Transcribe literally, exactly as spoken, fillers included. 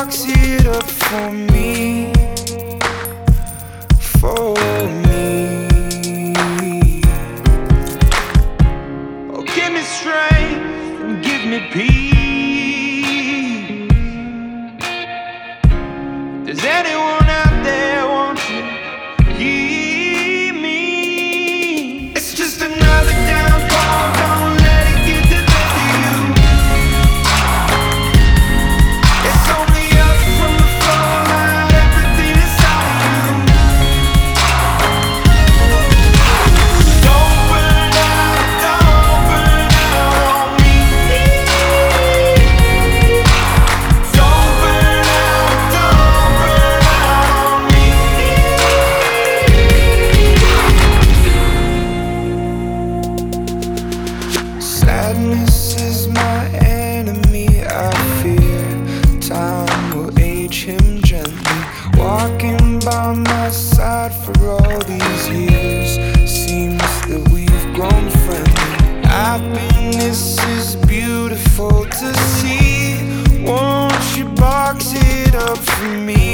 box it up for me, for me. Oh, give me strength and give me peace. Does anyone out there want to hear me? It's just another downfall, don't let it get the best of you. It's only up from the fallout, everything inside of you. Don't burn out, don't burn out on me. Don't burn out, don't burn out on me. Sadness is my enemy, I fear time will age him gently. Walking by my side for all these years, seems that we've grown friendly. Happiness is beautiful to see, won't you box it up for me?